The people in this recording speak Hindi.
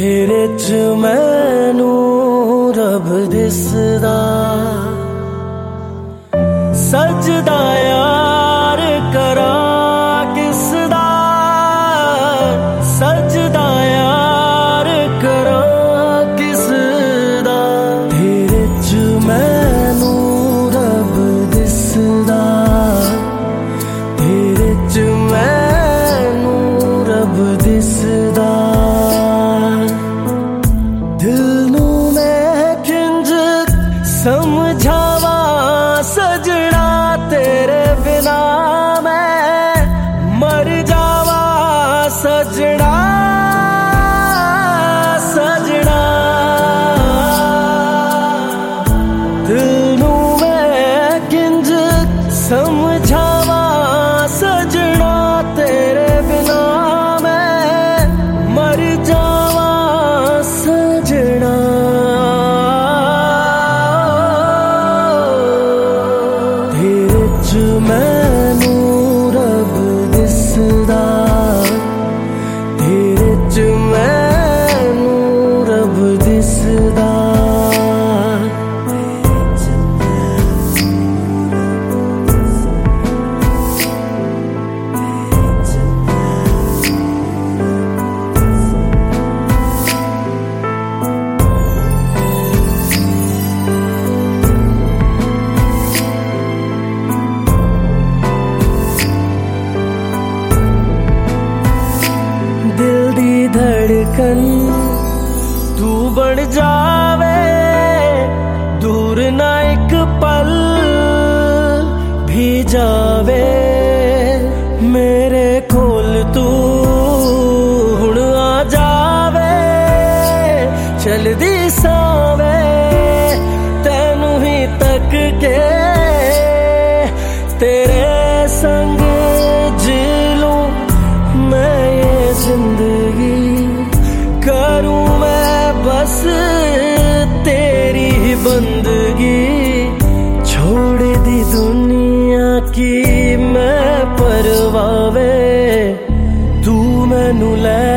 तेरे च मैनू रब दिसदा, सजदा यार करा किसदा, सजदा यार करा किसदा। तेरे च मैनू रब दिसदा, तेरे च मैनू रब दिसदा। समझावा सजना तेरे बिना मैं मर जावा सजना, सजना। दिल नू मैं किंज समझावा सजना तेरे बिना मैं मर जावा सजना। मैनू रब दिसदा, तेरे च मैनू रब दिसदा। धड़कन तू बन जावे, दूर ना एक पल भी जावे मेरे कोल तू हुण आ जावे। चलदी सावे तैनू ही तक के तेरे संग जिलूं मैं ये जिंदगी, करूं मैं बस तेरी ही बंदगी। छोड़ दी दुनिया की मैं परवावे, तू मैनू ले